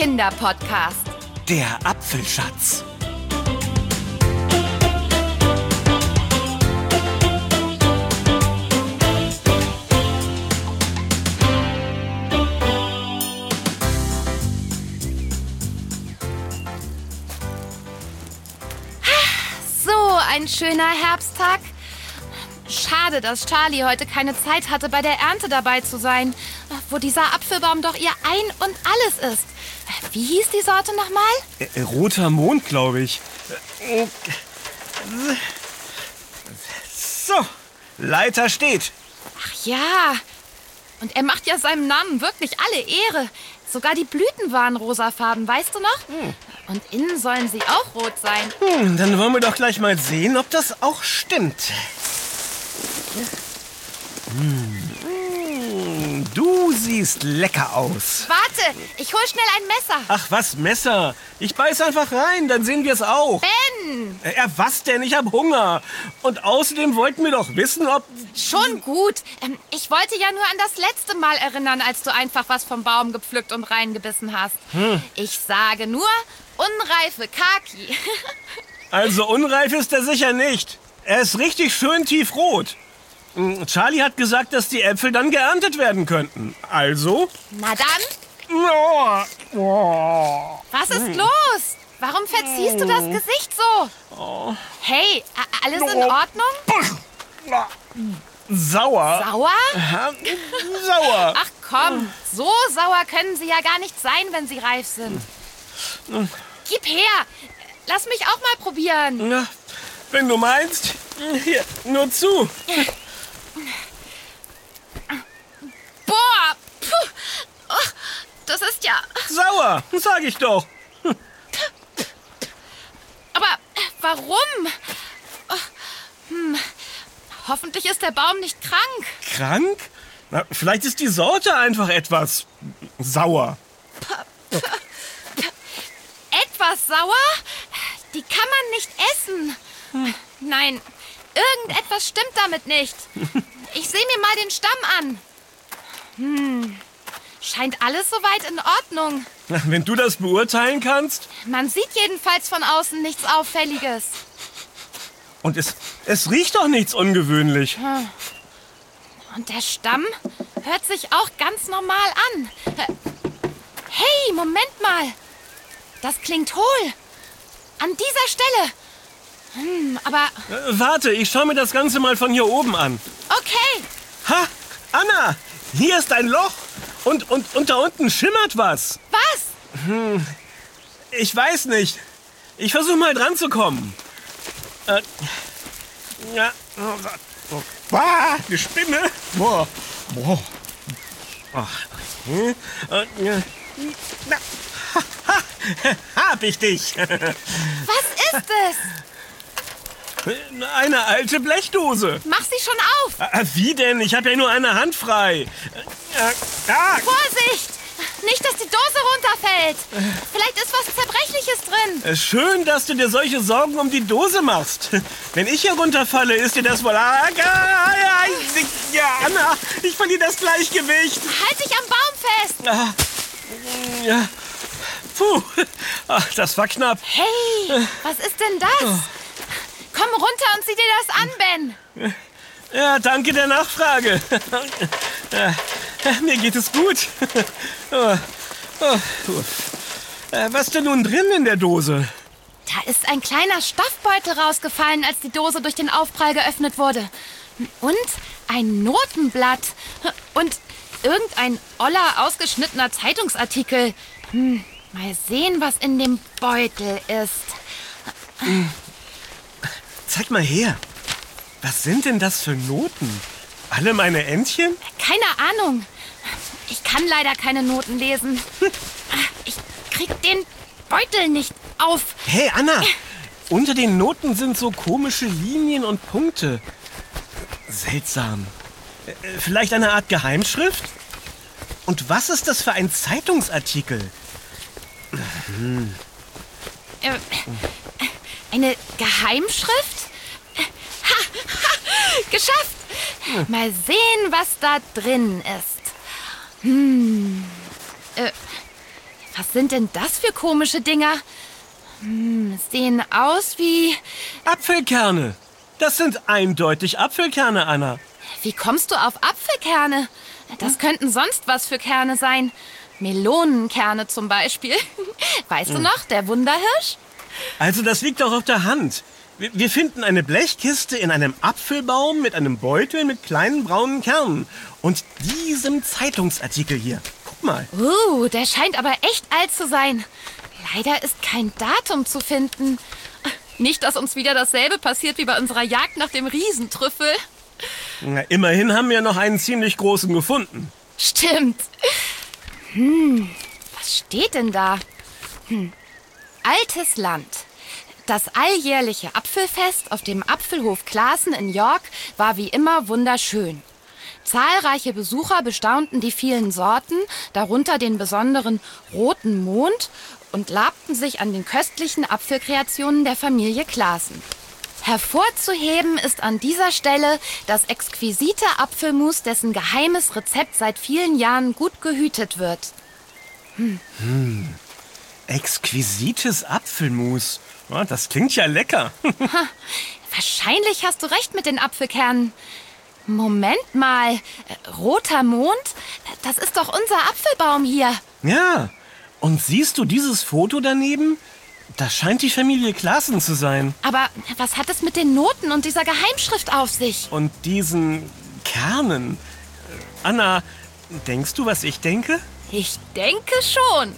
Kinderpodcast. Der Apfelschatz. So ein schöner Herbsttag. Schade, dass Charlie heute keine Zeit hatte, bei der Ernte dabei zu sein, wo dieser Apfelbaum doch ihr Ein und Alles ist. Wie hieß die Sorte nochmal? Roter Mond, glaube ich. So, Leiter steht. Ach ja, und er macht ja seinem Namen wirklich alle Ehre. Sogar die Blüten waren rosafarben, weißt du noch? Und innen sollen sie auch rot sein. Dann wollen wir doch gleich mal sehen, ob das auch stimmt. Du siehst lecker aus. Warte, ich hol schnell ein Messer. Ach, was, Messer? Ich beiß einfach rein, dann sehen wir es auch. Ben! Ja, was denn? Ich hab Hunger. Und außerdem wollten wir doch wissen, ob... Schon gut. Ich wollte ja nur an das letzte Mal erinnern, als du einfach was vom Baum gepflückt und reingebissen hast. Ich sage nur, unreife Kaki. Also unreif ist er sicher nicht. Er ist richtig schön tiefrot. Charlie hat gesagt, dass die Äpfel dann geerntet werden könnten. Also? Na dann, was ist los? Warum verziehst du das Gesicht so? Hey, alles in Ordnung? Sauer. Sauer? Ja, sauer. Ach komm, so sauer können sie ja gar nicht sein, wenn sie reif sind. Gib her, lass mich auch mal probieren. Na, wenn du meinst. Hier, nur zu. Boah, puh, oh, das ist ja... Sauer, sag ich doch. Aber warum? Hoffentlich ist der Baum nicht krank. Krank? Na, vielleicht ist die Sorte einfach etwas sauer. Etwas sauer? Die kann man nicht essen. Nein, irgendetwas stimmt damit nicht. Ich sehe mir mal den Stamm an. Scheint alles soweit in Ordnung. Na, wenn du das beurteilen kannst. Man sieht jedenfalls von außen nichts Auffälliges. Und es riecht doch nichts ungewöhnlich. Und der Stamm hört sich auch ganz normal an. Hey, Moment mal. Das klingt hohl. An dieser Stelle. Aber Warte, ich schaue mir das Ganze mal von hier oben an. okay. Ha, Anna, hier ist ein Loch. Und da unten schimmert was. Was? Ich weiß nicht. Ich versuche mal dran zu kommen. Ja. Eine Spinne. Boah. Ach. Na. Hab ich dich. Was ist es? Eine alte Blechdose. Mach sie schon auf. Wie denn? Ich habe ja nur eine Hand frei. Vorsicht! Nicht, dass die Dose runterfällt. Vielleicht ist was Zerbrechliches drin. Schön, dass du dir solche Sorgen um die Dose machst. Wenn ich hier runterfalle, ist dir das wohl... Ja, Anna, ich verliere das Gleichgewicht. Halt dich am Baum fest. Ja. Puh, ach, das war knapp. Hey, was ist denn das? Komm runter und sieh dir das an, Ben. Ja, danke der Nachfrage. Mir geht es gut. Was denn nun drin in der Dose? Da ist ein kleiner Stoffbeutel rausgefallen, als die Dose durch den Aufprall geöffnet wurde. Und ein Notenblatt. Und irgendein oller, ausgeschnittener Zeitungsartikel. Mal sehen, was in dem Beutel ist. Zeig mal her. Was sind denn das für Noten? Alle meine Entchen? Keine Ahnung. Ich kann leider keine Noten lesen. Ich krieg den Beutel nicht auf. Hey, Anna! Unter den Noten sind so komische Linien und Punkte. Seltsam. Vielleicht eine Art Geheimschrift? Und was ist das für ein Zeitungsartikel? Eine Geheimschrift? Geschafft! Mal sehen, was da drin ist. Was sind denn das für komische Dinger? Sehen aus wie... Apfelkerne. Das sind eindeutig Apfelkerne, Anna. Wie kommst du auf Apfelkerne? Das könnten sonst was für Kerne sein. Melonenkerne zum Beispiel. Weißt du noch, der Wunderhirsch? Also das liegt doch auf der Hand. Wir finden eine Blechkiste in einem Apfelbaum mit einem Beutel mit kleinen braunen Kernen. Und diesem Zeitungsartikel hier. Guck mal. Der scheint aber echt alt zu sein. Leider ist kein Datum zu finden. Nicht, dass uns wieder dasselbe passiert wie bei unserer Jagd nach dem Riesentrüffel. Na, immerhin haben wir noch einen ziemlich großen gefunden. Stimmt. Was steht denn da? Altes Land. Das alljährliche Apfelfest auf dem Apfelhof Klaassen in York war wie immer wunderschön. Zahlreiche Besucher bestaunten die vielen Sorten, darunter den besonderen roten Mond, und labten sich an den köstlichen Apfelkreationen der Familie Klaassen. Hervorzuheben ist an dieser Stelle das exquisite Apfelmus, dessen geheimes Rezept seit vielen Jahren gut gehütet wird. Exquisites Apfelmus. Oh, das klingt ja lecker. Wahrscheinlich hast du recht mit den Apfelkernen. Moment mal, roter Mond? Das ist doch unser Apfelbaum hier. Ja, und siehst du dieses Foto daneben? Das scheint die Familie Klaassen zu sein. Aber was hat es mit den Noten und dieser Geheimschrift auf sich? Und diesen Kernen. Anna, denkst du, was ich denke? Ich denke schon.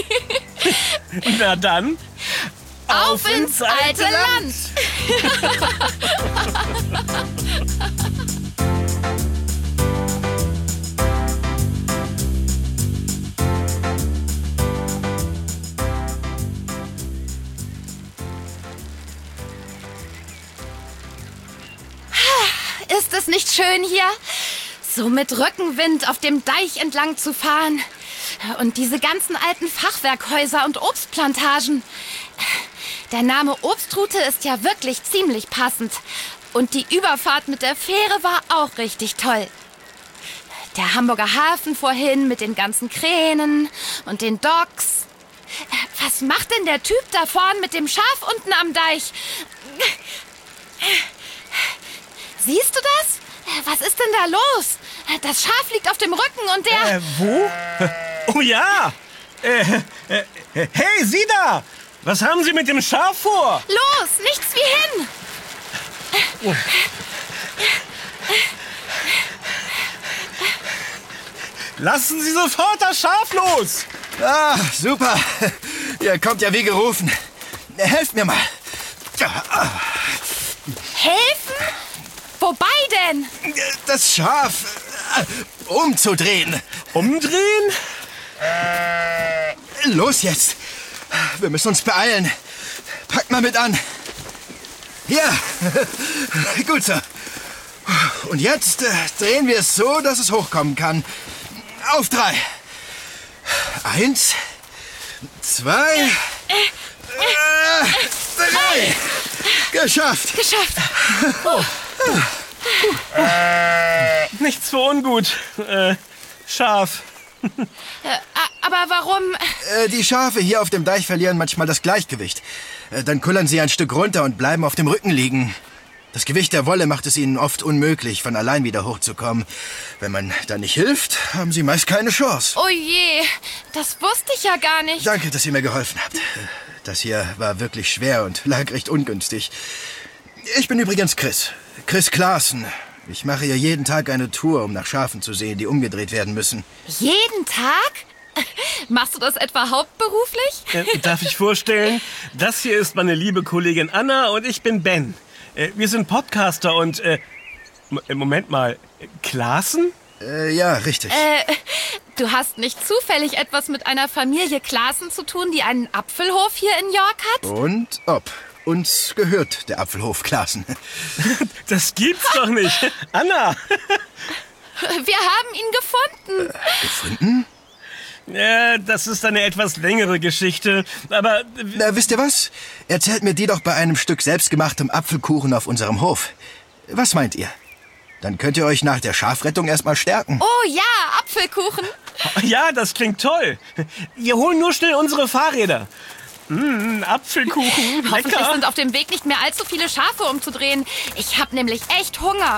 Na dann, auf ins alte Land. Ist es nicht schön hier? So mit Rückenwind auf dem Deich entlang zu fahren. Und diese ganzen alten Fachwerkhäuser und Obstplantagen. Der Name Obstrute ist ja wirklich ziemlich passend. Und die Überfahrt mit der Fähre war auch richtig toll. Der Hamburger Hafen vorhin mit den ganzen Kränen und den Docks. Was macht denn der Typ da vorn mit dem Schaf unten am Deich? Siehst du das? Was ist denn da los? Das Schaf liegt auf dem Rücken und der... Wo? Oh ja! Hey, Sie da! Was haben Sie mit dem Schaf vor? Los, nichts wie hin! Lassen Sie sofort das Schaf los! Ah, super. Ihr kommt ja wie gerufen. Helft mir mal. Helfen? Wobei denn? Das Schaf umzudrehen. Umdrehen? Los jetzt. Wir müssen uns beeilen. Packt mal mit an. Ja, gut so. Und jetzt drehen wir es so, dass es hochkommen kann. Auf 3. 1, 2, 3. Geschafft. Geschafft. Nichts für ungut. Schaf. Aber warum? Die Schafe hier auf dem Deich verlieren manchmal das Gleichgewicht. Dann kullern sie ein Stück runter und bleiben auf dem Rücken liegen. Das Gewicht der Wolle macht es ihnen oft unmöglich, von allein wieder hochzukommen. Wenn man da nicht hilft, haben sie meist keine Chance. Oh je, das wusste ich ja gar nicht. Danke, dass ihr mir geholfen habt. Das hier war wirklich schwer und lag recht ungünstig. Ich bin übrigens Chris Klaassen. Ich mache hier jeden Tag eine Tour, um nach Schafen zu sehen, die umgedreht werden müssen. Jeden Tag? Machst du das etwa hauptberuflich? Darf ich vorstellen, das hier ist meine liebe Kollegin Anna und ich bin Ben. Wir sind Podcaster und... Moment mal, Klaassen? Ja, richtig. Du hast nicht zufällig etwas mit einer Familie Klaassen zu tun, die einen Apfelhof hier in York hat? Und ob. Uns gehört der Apfelhof Klaassen. Das gibt's doch nicht. Anna! Wir haben ihn gefunden. Gefunden? Das ist eine etwas längere Geschichte, aber... Na, wisst ihr was? Erzählt mir die doch bei einem Stück selbstgemachtem Apfelkuchen auf unserem Hof. Was meint ihr? Dann könnt ihr euch nach der Schafrettung erstmal stärken. Oh ja, Apfelkuchen. Ja, das klingt toll. Wir holen nur schnell unsere Fahrräder. Apfelkuchen, Hoffentlich lecker. sind auf dem Weg nicht mehr allzu viele Schafe umzudrehen. Ich habe nämlich echt Hunger.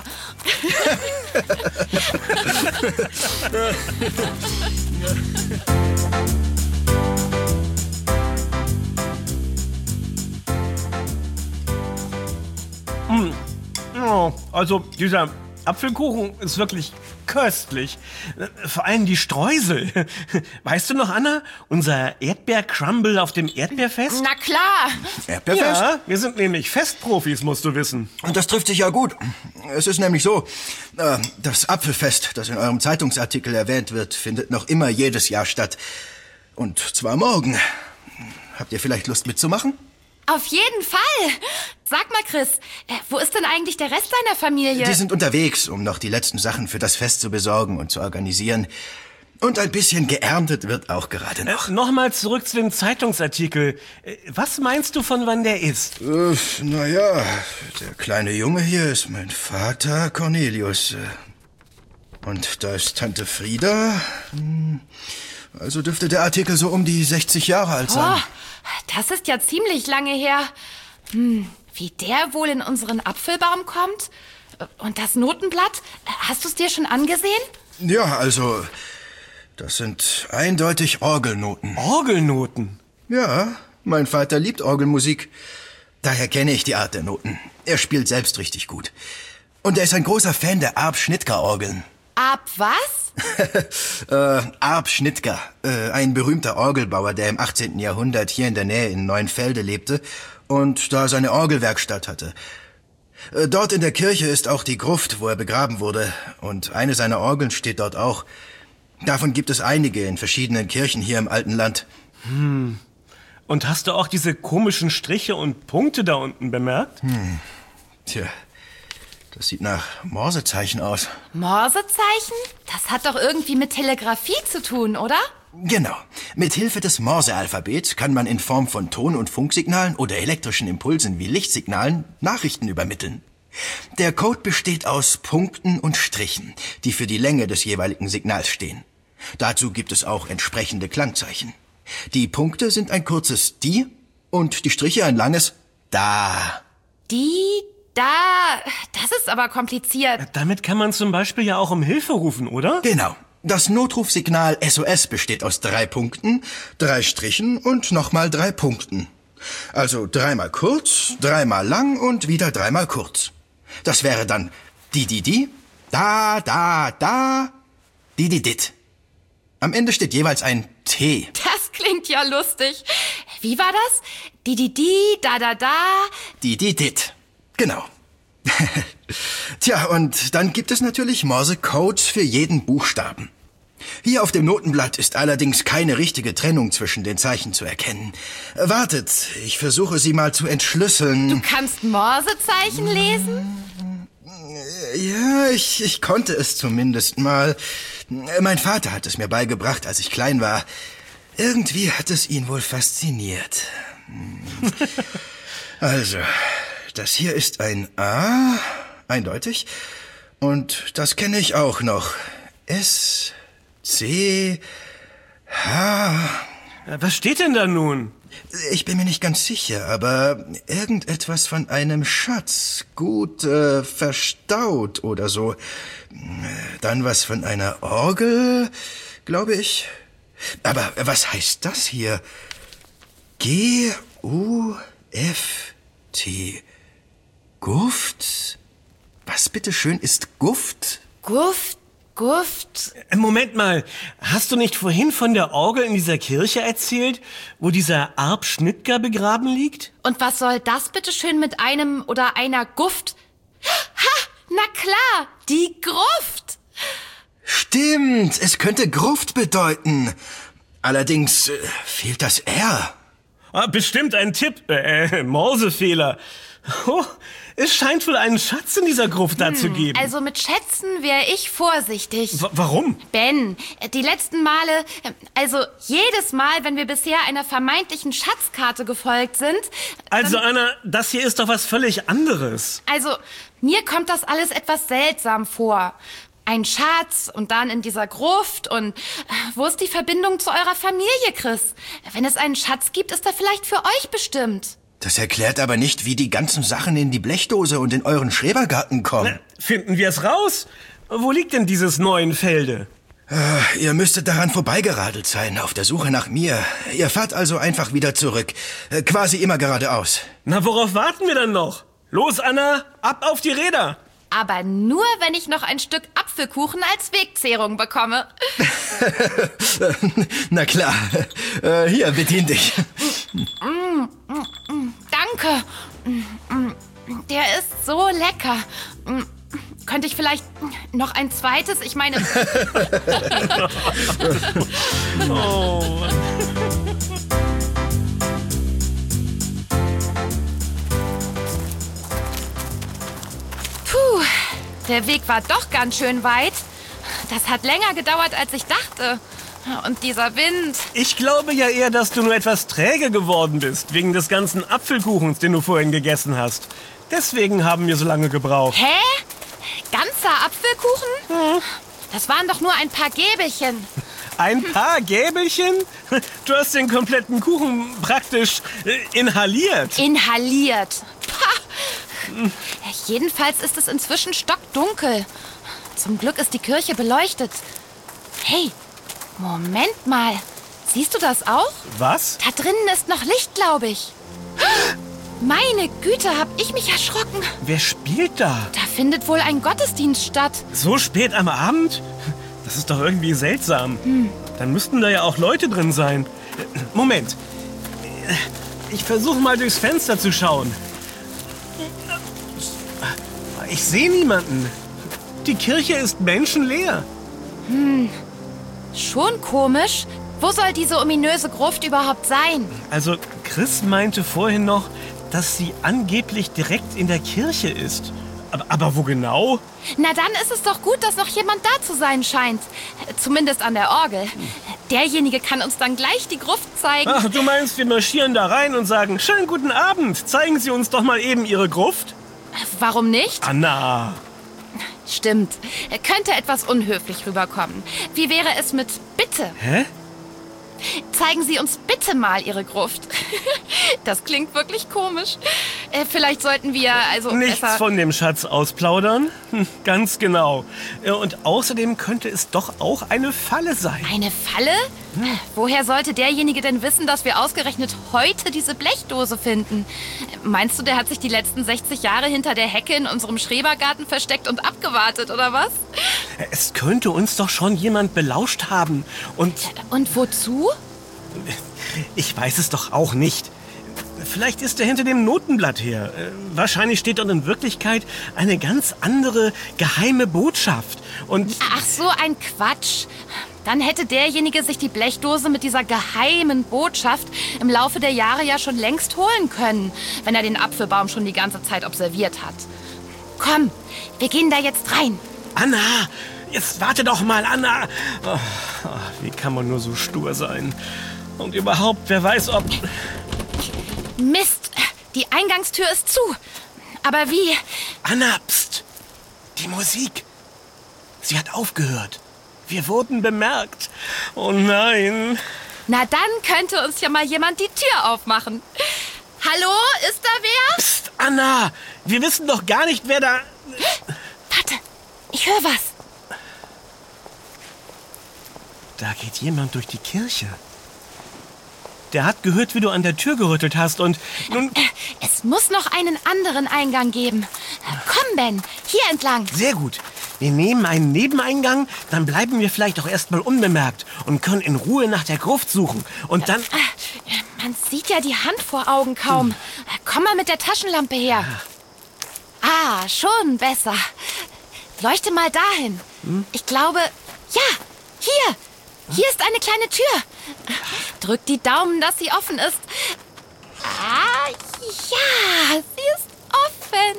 Oh, also dieser Apfelkuchen ist wirklich köstlich. Vor allem die Streusel. Weißt du noch, Anna? Unser Erdbeercrumble auf dem Erdbeerfest? Na klar. Erdbeerfest? Ja, wir sind nämlich Festprofis, musst du wissen. Und das trifft sich ja gut. Es ist nämlich so, das Apfelfest, das in eurem Zeitungsartikel erwähnt wird, findet noch immer jedes Jahr statt. Und zwar morgen. Habt ihr vielleicht Lust mitzumachen? Auf jeden Fall. Sag mal, Chris, wo ist denn eigentlich der Rest deiner Familie? Die sind unterwegs, um noch die letzten Sachen für das Fest zu besorgen und zu organisieren. Und ein bisschen geerntet wird auch gerade noch. Nochmal zurück zu dem Zeitungsartikel. Was meinst du, von wann der ist? Naja, der kleine Junge hier ist mein Vater Cornelius. Und da ist Tante Frieda. Also dürfte der Artikel so um die 60 Jahre alt sein. Oh, das ist ja ziemlich lange her. Wie der wohl in unseren Apfelbaum kommt? Und das Notenblatt, hast du es dir schon angesehen? Ja, also, das sind eindeutig Orgelnoten. Orgelnoten? Ja, mein Vater liebt Orgelmusik. Daher kenne ich die Art der Noten. Er spielt selbst richtig gut. Und er ist ein großer Fan der Arp-Schnittger-Orgeln. Ab was? Arp Schnittger, ein berühmter Orgelbauer, der im 18. Jahrhundert hier in der Nähe in Neuenfelde lebte und da seine Orgelwerkstatt hatte. Dort in der Kirche ist auch die Gruft, wo er begraben wurde, und eine seiner Orgeln steht dort auch. Davon gibt es einige in verschiedenen Kirchen hier im alten Land. Und hast du auch diese komischen Striche und Punkte da unten bemerkt? Tja, das sieht nach Morsezeichen aus. Morsezeichen? Das hat doch irgendwie mit Telegrafie zu tun, oder? Genau. Mit Hilfe des Morse-Alphabets kann man in Form von Ton- und Funksignalen oder elektrischen Impulsen wie Lichtsignalen Nachrichten übermitteln. Der Code besteht aus Punkten und Strichen, die für die Länge des jeweiligen Signals stehen. Dazu gibt es auch entsprechende Klangzeichen. Die Punkte sind ein kurzes Die und die Striche ein langes Da. Das ist aber kompliziert. Damit kann man zum Beispiel ja auch um Hilfe rufen, oder? Genau. Das Notrufsignal SOS besteht aus 3 Punkten, 3 Strichen und nochmal 3 Punkten. Also 3-mal kurz, 3-mal lang und wieder 3-mal kurz. Das wäre dann di, da, di-dit. Am Ende steht jeweils ein T. Das klingt ja lustig. Wie war das? Da. Di-dit. Genau. Tja, und dann gibt es natürlich Morse-Codes für jeden Buchstaben. Hier auf dem Notenblatt ist allerdings keine richtige Trennung zwischen den Zeichen zu erkennen. Wartet, ich versuche sie mal zu entschlüsseln. Du kannst Morsezeichen lesen? Ja, ich konnte es zumindest mal. Mein Vater hat es mir beigebracht, als ich klein war. Irgendwie hat es ihn wohl fasziniert. Also, das hier ist ein A, eindeutig. Und das kenne ich auch noch. S, C, H. Was steht denn da nun? Ich bin mir nicht ganz sicher, aber irgendetwas von einem Schatz. Gut verstaut oder so. Dann was von einer Orgel, glaube ich. Aber was heißt das hier? G-U-F-T. Guft? Was bitteschön ist Guft? Guft. Moment mal, hast du nicht vorhin von der Orgel in dieser Kirche erzählt, wo dieser Arp Schnittger begraben liegt? Und was soll das bitteschön mit einem oder einer Guft? Ha, na klar, die Gruft. Stimmt, es könnte Gruft bedeuten. Allerdings fehlt das R. Bestimmt ein Tipp, Morsefehler. Oh, es scheint wohl einen Schatz in dieser Gruft da zu geben. Also mit Schätzen wäre ich vorsichtig. Warum? Ben, die letzten Male, also jedes Mal, wenn wir bisher einer vermeintlichen Schatzkarte gefolgt sind... Also Anna, das hier ist doch was völlig anderes. Also, mir kommt das alles etwas seltsam vor. Ein Schatz und dann in dieser Gruft und wo ist die Verbindung zu eurer Familie, Chris? Wenn es einen Schatz gibt, ist er vielleicht für euch bestimmt. Das erklärt aber nicht, wie die ganzen Sachen in die Blechdose und in euren Schrebergarten kommen. Finden wir es raus? Wo liegt denn dieses Neuenfelde? Ihr müsstet daran vorbeigeradelt sein, auf der Suche nach mir. Ihr fahrt also einfach wieder zurück. Quasi immer geradeaus. Na, worauf warten wir dann noch? Los, Anna, ab auf die Räder! Aber nur, wenn ich noch ein Stück Apfelkuchen als Wegzehrung bekomme. Na klar. Hier, bedien dich. Danke. Der ist so lecker. Könnte ich vielleicht noch ein zweites? Ich meine... Oh. Puh, der Weg war doch ganz schön weit. Das hat länger gedauert, als ich dachte. Und dieser Wind. Ich glaube ja eher, dass du nur etwas träge geworden bist, wegen des ganzen Apfelkuchens, den du vorhin gegessen hast. Deswegen haben wir so lange gebraucht. Hä? Ganzer Apfelkuchen? Das waren doch nur ein paar Gäbelchen. Ein paar Gäbelchen? Du hast den kompletten Kuchen praktisch inhaliert. Inhaliert. Pah. Jedenfalls ist es inzwischen stockdunkel. Zum Glück ist die Kirche beleuchtet. Hey, Moment mal. Siehst du das auch? Was? Da drinnen ist noch Licht, glaube ich. Meine Güte, hab ich mich erschrocken. Wer spielt da? Da findet wohl ein Gottesdienst statt. So spät am Abend? Das ist doch irgendwie seltsam. Dann müssten da ja auch Leute drin sein. Moment. Ich versuche mal durchs Fenster zu schauen. Ich sehe niemanden. Die Kirche ist menschenleer. Schon komisch. Wo soll diese ominöse Gruft überhaupt sein? Also Chris meinte vorhin noch, dass sie angeblich direkt in der Kirche ist. Aber wo genau? Na, dann ist es doch gut, dass noch jemand da zu sein scheint. Zumindest an der Orgel. Derjenige kann uns dann gleich die Gruft zeigen. Ach, du meinst, wir marschieren da rein und sagen, schönen guten Abend, zeigen Sie uns doch mal eben Ihre Gruft? Warum nicht? Anna. Stimmt. Könnte etwas unhöflich rüberkommen. Wie wäre es mit Bitte? Hä? Zeigen Sie uns bitte mal Ihre Gruft. Das klingt wirklich komisch. Vielleicht sollten wir Nichts besser... von dem Schatz ausplaudern? Ganz genau. Und außerdem könnte es doch auch eine Falle sein. Eine Falle? Woher sollte derjenige denn wissen, dass wir ausgerechnet heute diese Blechdose finden? Meinst du, der hat sich die letzten 60 Jahre hinter der Hecke in unserem Schrebergarten versteckt und abgewartet, oder was? Es könnte uns doch schon jemand belauscht haben. Und wozu? ich weiß es doch auch nicht. Vielleicht ist er hinter dem Notenblatt her. Wahrscheinlich steht dort in Wirklichkeit eine ganz andere geheime Botschaft. Und Ach so, ein Quatsch. Dann hätte derjenige sich die Blechdose mit dieser geheimen Botschaft im Laufe der Jahre ja schon längst holen können, wenn er den Apfelbaum schon die ganze Zeit observiert hat. Komm, wir gehen da jetzt rein. Anna, jetzt warte doch mal, Anna. Oh, wie kann man nur so stur sein? Und überhaupt, wer weiß, ob... Mist, die Eingangstür ist zu. Aber wie? Anna, pst, die Musik. Sie hat aufgehört. Wir wurden bemerkt. Oh nein. Na, dann könnte uns ja mal jemand die Tür aufmachen. Hallo, ist da wer? Psst, Anna, wir wissen doch gar nicht, wer da... Warte, ich höre was. Da geht jemand durch die Kirche. Der hat gehört, wie du an der Tür gerüttelt hast und nun... Es muss noch einen anderen Eingang geben. Komm, Ben, hier entlang. Sehr gut. Wir nehmen einen Nebeneingang, dann bleiben wir vielleicht auch erstmal unbemerkt und können in Ruhe nach der Gruft suchen. Und dann... Man sieht ja die Hand vor Augen kaum. Komm mal mit der Taschenlampe her. Ah, schon besser. Leuchte mal dahin. Ich glaube... Ja, hier. Hier ist eine kleine Tür. Drück die Daumen, dass sie offen ist. Ah, ja, sie ist offen.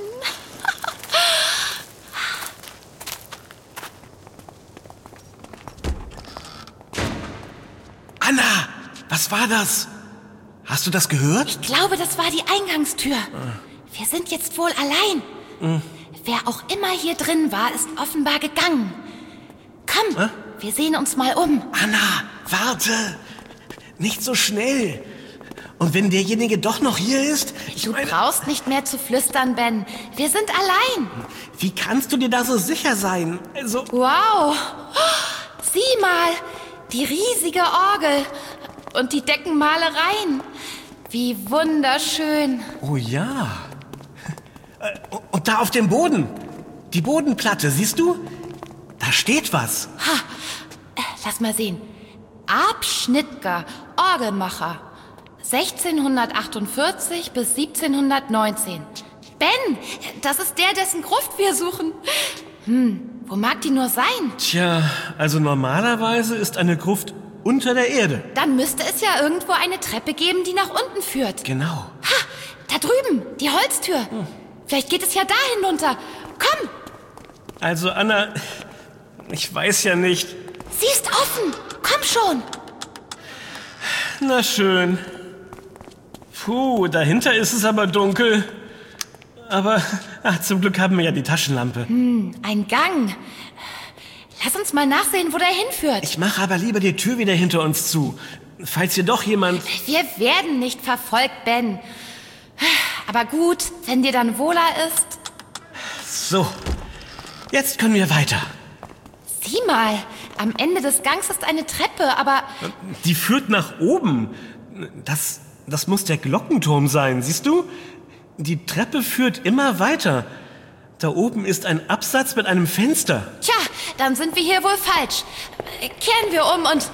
Anna, was war das? Hast du das gehört? Ich glaube, das war die Eingangstür. Wir sind jetzt wohl allein. Wer auch immer hier drin war, ist offenbar gegangen. Komm, wir sehen uns mal um. Anna, warte! Nicht so schnell! Und wenn derjenige doch noch hier ist? Du brauchst nicht mehr zu flüstern, Ben. Wir sind allein. Wie kannst du dir da so sicher sein? Also, Wow. Sieh mal, die riesige Orgel und die Deckenmalereien. Wie wunderschön. oh ja. Und da auf dem Boden, die Bodenplatte, siehst du? Da steht was. Lass mal sehen. Abschnittger, Orgelmacher. 1648 bis 1719. Ben, das ist der, dessen Gruft wir suchen. Wo mag die nur sein? Tja, also normalerweise ist eine Gruft unter der Erde. Dann müsste es ja irgendwo eine Treppe geben, die nach unten führt. Genau. Da drüben, die Holztür. Vielleicht geht es ja da hinunter. Komm, Also Anna, ich weiß ja nicht. sie ist offen. Komm schon. Na schön. Puh, dahinter ist es aber dunkel. Aber zum Glück haben wir ja die Taschenlampe. Ein Gang. Lass uns mal nachsehen, wo der hinführt. Ich mache aber lieber die Tür wieder hinter uns zu. Falls hier doch jemand... Wir werden nicht verfolgt, Ben. Aber gut, wenn dir dann wohler ist. So, jetzt können wir weiter. Sieh mal, am Ende des Gangs ist eine Treppe, aber Die führt nach oben. Das muss der Glockenturm sein, siehst du? Die Treppe führt immer weiter. Da oben ist ein Absatz mit einem Fenster. tja, dann sind wir hier wohl falsch. Kehren wir um und...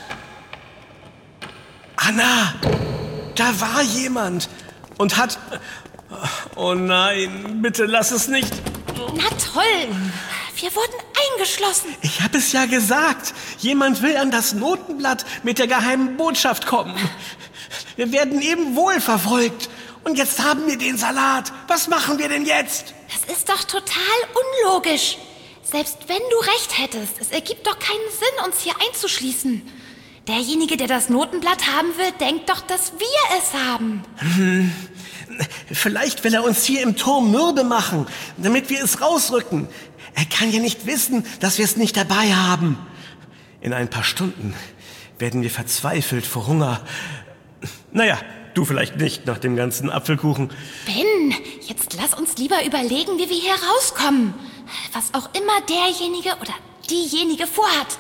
Anna, da war jemand und hat... Oh nein, bitte lass es nicht. Na toll, wir wurden eingeschlossen. Ich habe es ja gesagt. Jemand will an das Notenblatt mit der geheimen Botschaft kommen. Wir werden eben wohl verfolgt. Und jetzt haben wir den Salat. Was machen wir denn jetzt? Das ist doch total unlogisch. Selbst wenn du recht hättest, es ergibt doch keinen Sinn, uns hier einzuschließen. Derjenige, der das Notenblatt haben will, denkt doch, dass wir es haben. Vielleicht will er uns hier im Turm mürbe machen, damit wir es rausrücken. Er kann ja nicht wissen, dass wir es nicht dabei haben. In ein paar Stunden werden wir verzweifelt vor Hunger. Naja, du vielleicht nicht nach dem ganzen Apfelkuchen. Ben, jetzt lass uns lieber überlegen, wie wir hier rauskommen. Was auch immer derjenige oder diejenige vorhat.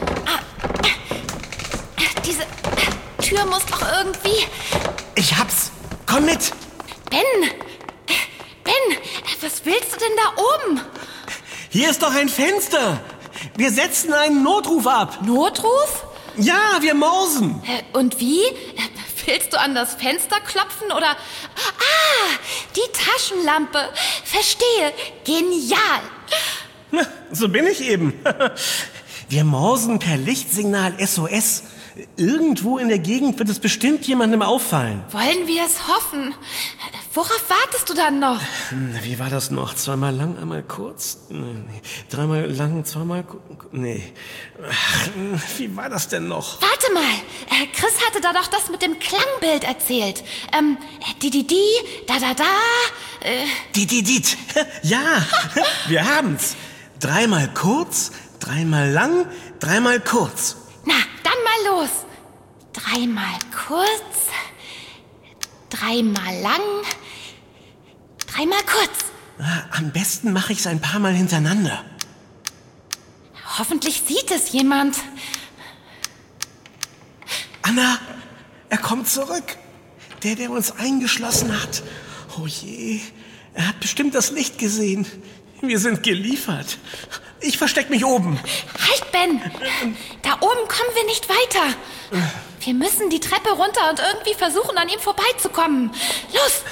Diese Tür muss doch irgendwie... Ich hab's. Komm mit. Ben, was willst du denn da oben? Hier ist doch ein Fenster. Wir setzen einen Notruf ab. Notruf? Ja, wir mausen. Und wie? Willst du an das Fenster klopfen oder... die Taschenlampe. Verstehe. Genial. Na, so bin ich eben. Wir mausen per Lichtsignal SOS. Irgendwo in der Gegend wird es bestimmt jemandem auffallen. Wollen wir es hoffen? Worauf wartest du dann noch? Wie war das noch? Zweimal lang, einmal kurz? Nee. Dreimal lang, zweimal... Nee. Ach, wie war das denn noch? Warte mal. Chris hatte da doch das mit dem Klangbild erzählt. Die, da. Dit. Ja, wir haben's. Dreimal kurz, dreimal lang, dreimal kurz. Na, dann mal los. Dreimal kurz, dreimal lang, dreimal kurz. Am besten mache ich es ein paar Mal hintereinander. Hoffentlich sieht es jemand. Anna, er kommt zurück. Der uns eingeschlossen hat. Oh je, er hat bestimmt das Licht gesehen. Wir sind geliefert. Ich versteck mich oben. Halt, Ben! Da oben kommen wir nicht weiter. Wir müssen die Treppe runter und irgendwie versuchen, an ihm vorbeizukommen. Los!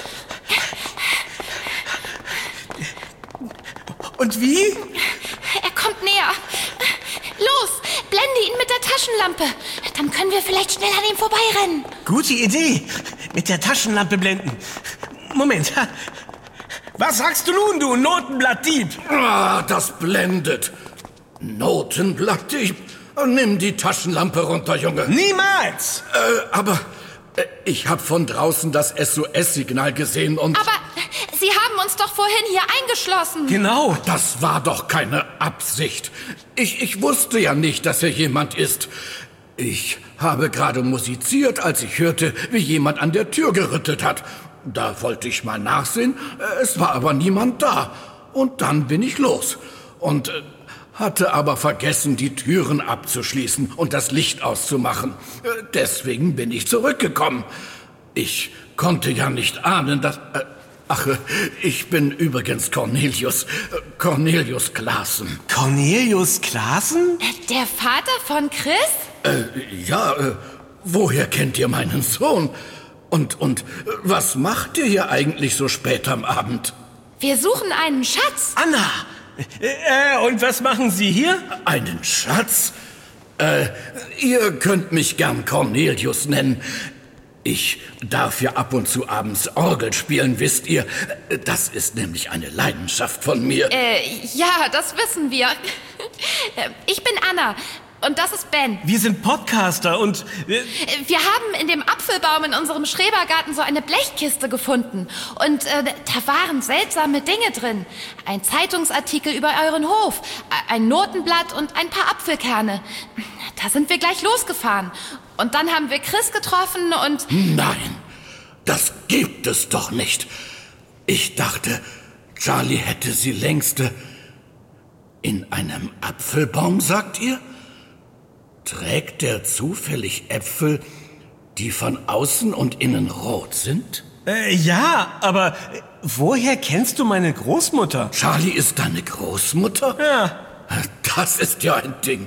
Und wie? Er kommt näher. Los, blende ihn mit der Taschenlampe. Dann können wir vielleicht schnell an ihm vorbeirennen. Gute Idee. Mit der Taschenlampe blenden. Moment. Was sagst du nun, du Notenblattdieb? Das blendet. Notenblattdieb? Nimm die Taschenlampe runter, Junge. Niemals! Aber ich habe von draußen das SOS-Signal gesehen und... Aber Sie haben uns doch vorhin hier eingeschlossen. Genau. Das war doch keine Absicht. Ich wusste ja nicht, dass er jemand ist. Ich habe gerade musiziert, als ich hörte, wie jemand an der Tür gerüttelt hat. Da wollte ich mal nachsehen, es war aber niemand da. Und dann bin ich los. Und hatte aber vergessen, die Türen abzuschließen und das Licht auszumachen. Deswegen bin ich zurückgekommen. Ich konnte ja nicht ahnen, dass... ich bin übrigens Cornelius. Cornelius Claessen. Cornelius Claessen? Der Vater von Chris? Woher kennt ihr meinen Sohn? Und was macht ihr hier eigentlich so spät am Abend? Wir suchen einen Schatz. Anna! Und was machen Sie hier? Einen Schatz? Ihr könnt mich gern Cornelius nennen. Ich darf ja ab und zu abends Orgel spielen, wisst ihr. Das ist nämlich eine Leidenschaft von mir. Ja, das wissen wir. Ich bin Anna. Und das ist Ben. Wir sind Podcaster und... Wir haben in dem Apfelbaum in unserem Schrebergarten so eine Blechkiste gefunden. Und da waren seltsame Dinge drin. Ein Zeitungsartikel über euren Hof, ein Notenblatt und ein paar Apfelkerne. Da sind wir gleich losgefahren. Und dann haben wir Chris getroffen und... Nein, das gibt es doch nicht. Ich dachte, Charlie hätte sie längst... In einem Apfelbaum, sagt ihr? Trägt der zufällig Äpfel, die von außen und innen rot sind? Ja, aber woher kennst du meine Großmutter? Charlie ist deine Großmutter? Ja. Das ist ja ein Ding.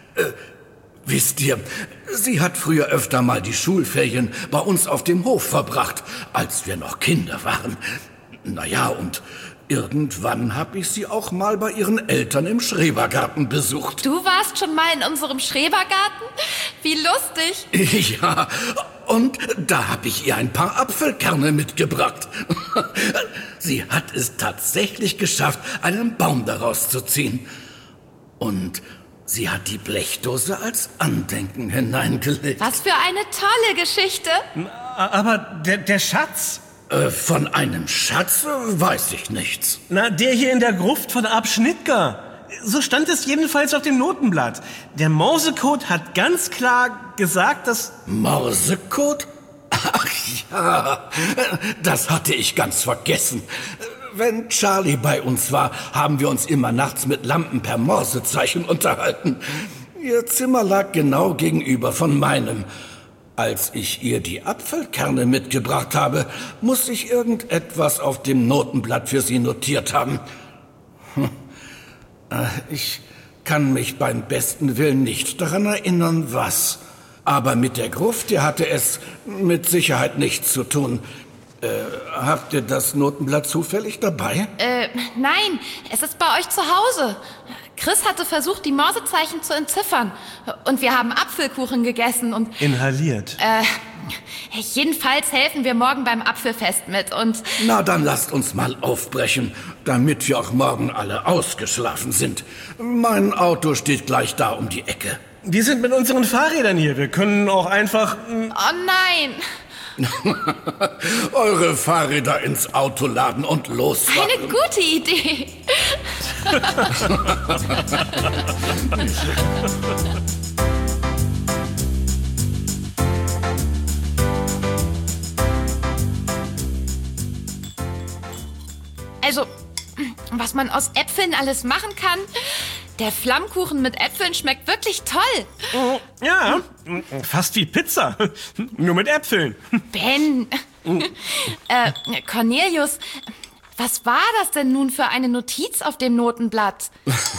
Wisst ihr, sie hat früher öfter mal die Schulferien bei uns auf dem Hof verbracht, als wir noch Kinder waren. Naja, und irgendwann habe ich sie auch mal bei ihren Eltern im Schrebergarten besucht. Du warst schon mal in unserem Schrebergarten? Wie lustig. Ja, und da habe ich ihr ein paar Apfelkerne mitgebracht. Sie hat es tatsächlich geschafft, einen Baum daraus zu ziehen. Und sie hat die Blechdose als Andenken hineingelegt. Was für eine tolle Geschichte. Aber der Schatz? Von einem Schatz weiß ich nichts. Na, der hier in der Gruft von Ab Schnittger. So stand es jedenfalls auf dem Notenblatt. Der Morsecode hat ganz klar gesagt, dass... Morsecode? Ach ja, das hatte ich ganz vergessen. Wenn Charlie bei uns war, haben wir uns immer nachts mit Lampen per Morsezeichen unterhalten. Ihr Zimmer lag genau gegenüber von meinem. Als ich ihr die Apfelkerne mitgebracht habe, muss ich irgendetwas auf dem Notenblatt für sie notiert haben. Ich kann mich beim besten Willen nicht daran erinnern, was. Aber mit der Gruft, hatte es mit Sicherheit nichts zu tun. Habt ihr das Notenblatt zufällig dabei? Nein, es ist bei euch zu Hause. Chris hatte versucht, die Morsezeichen zu entziffern. Und wir haben Apfelkuchen gegessen und... Inhaliert. Jedenfalls helfen wir morgen beim Apfelfest mit und... Na, dann lasst uns mal aufbrechen, damit wir auch morgen alle ausgeschlafen sind. Mein Auto steht gleich da um die Ecke. Wir sind mit unseren Fahrrädern hier. Wir können auch einfach... Oh nein! Eure Fahrräder ins Auto laden und losfahren. Eine gute Idee. Also, was man aus Äpfeln alles machen kann. Der Flammkuchen mit Äpfeln schmeckt wirklich toll. Ja, fast wie Pizza. Nur mit Äpfeln. Ben. Cornelius, was war das denn nun für eine Notiz auf dem Notenblatt?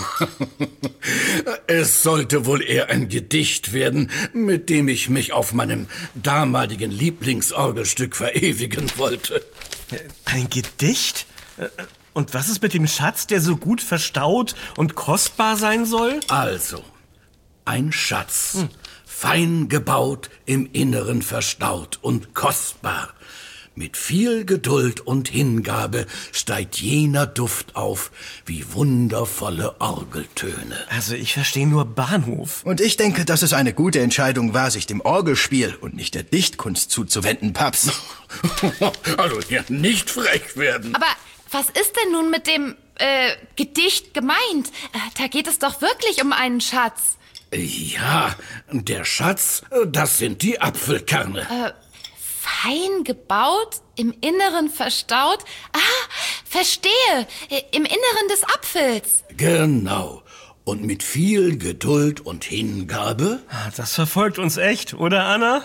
Es sollte wohl eher ein Gedicht werden, mit dem ich mich auf meinem damaligen Lieblingsorgelstück verewigen wollte. Ein Gedicht? Und was ist mit dem Schatz, der so gut verstaut und kostbar sein soll? Also, ein Schatz, fein gebaut, im Inneren verstaut und kostbar. Mit viel Geduld und Hingabe steigt jener Duft auf, wie wundervolle Orgeltöne. Also ich verstehe nur Bahnhof. Und ich denke, dass es eine gute Entscheidung war, sich dem Orgelspiel und nicht der Dichtkunst zuzuwenden, Paps. Also hier nicht frech werden. Aber was ist denn nun mit dem Gedicht gemeint? Da geht es doch wirklich um einen Schatz. Ja, der Schatz, das sind die Apfelkerne. Fein gebaut, im Inneren verstaut. Verstehe, im Inneren des Apfels. Genau. Und mit viel Geduld und Hingabe Das verfolgt uns echt, oder Anna?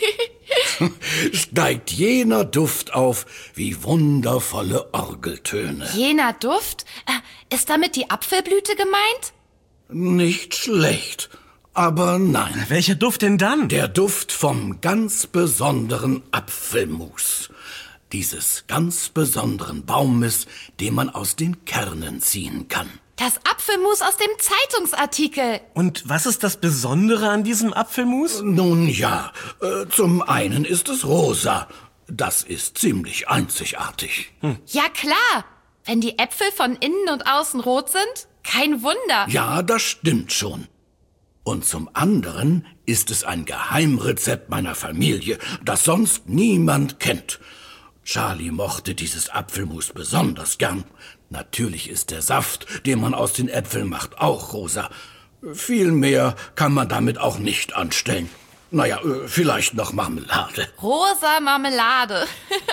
steigt jener Duft auf wie wundervolle Orgeltöne. Jener Duft? Ist damit die Apfelblüte gemeint? Nicht schlecht, aber nein. Welcher Duft denn dann? Der Duft vom ganz besonderen Apfelmus. Dieses ganz besonderen Baumes, den man aus den Kernen ziehen kann. Das Apfelmus aus dem Zeitungsartikel. Und was ist das Besondere an diesem Apfelmus? Nun ja, zum einen ist es rosa. Das ist ziemlich einzigartig. Ja klar, wenn die Äpfel von innen und außen rot sind, kein Wunder. Ja, das stimmt schon. Und zum anderen ist es ein Geheimrezept meiner Familie, das sonst niemand kennt. Charlie mochte dieses Apfelmus besonders gern. Natürlich ist der Saft, den man aus den Äpfeln macht, auch rosa. Viel mehr kann man damit auch nicht anstellen. Naja, vielleicht noch Marmelade. Rosa Marmelade.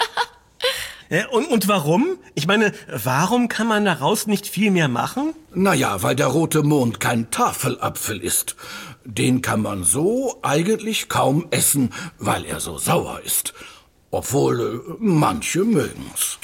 Und warum? Ich meine, warum kann man daraus nicht viel mehr machen? Naja, weil der rote Mond kein Tafelapfel ist. Den kann man so eigentlich kaum essen, weil er so sauer ist. Obwohl manche mögen's.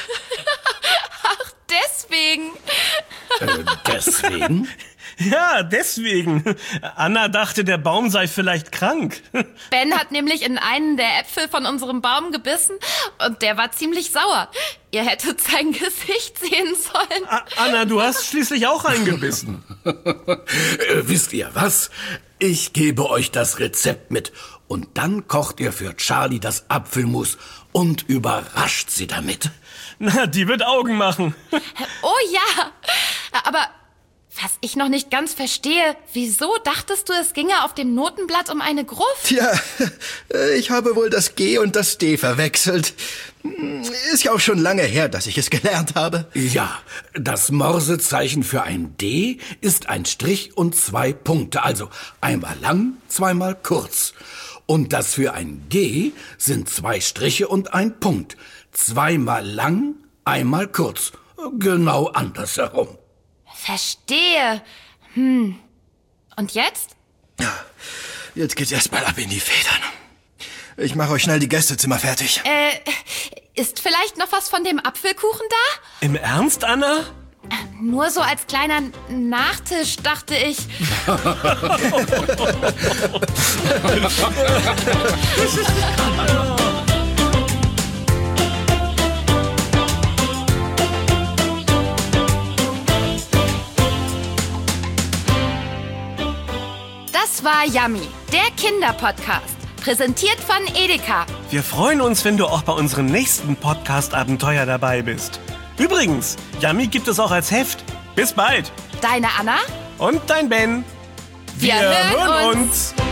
Deswegen. Deswegen? Ja, deswegen. Anna dachte, der Baum sei vielleicht krank. Ben hat nämlich in einen der Äpfel von unserem Baum gebissen und der war ziemlich sauer. Ihr hättet sein Gesicht sehen sollen. Anna, du hast schließlich auch eingebissen. Wisst ihr was? Ich gebe euch das Rezept mit und dann kocht ihr für Charlie das Apfelmus und überrascht sie damit. Na, die wird Augen machen. Oh ja, aber was ich noch nicht ganz verstehe, wieso dachtest du, es ginge auf dem Notenblatt um eine Gruft? Tja, ich habe wohl das G und das D verwechselt. Ist ja auch schon lange her, dass ich es gelernt habe. Ja, das Morsezeichen für ein D ist ein Strich und 2 Punkte, also einmal lang, zweimal kurz. Und das für ein G sind 2 Striche und ein Punkt. Zweimal lang, einmal kurz. Genau andersherum. Verstehe. Und jetzt? Jetzt geht's erstmal ab in die Federn. Ich mache euch schnell die Gästezimmer fertig. Ist vielleicht noch was von dem Apfelkuchen da? Im Ernst, Anna? Nur so als kleiner Nachtisch, dachte ich. Das war Yummy, der Kinderpodcast. Präsentiert von Edeka. Wir freuen uns, wenn du auch bei unserem nächsten Podcast-Abenteuer dabei bist. Übrigens, Yummy gibt es auch als Heft. Bis bald. Deine Anna? Und dein Ben. Wir hören uns.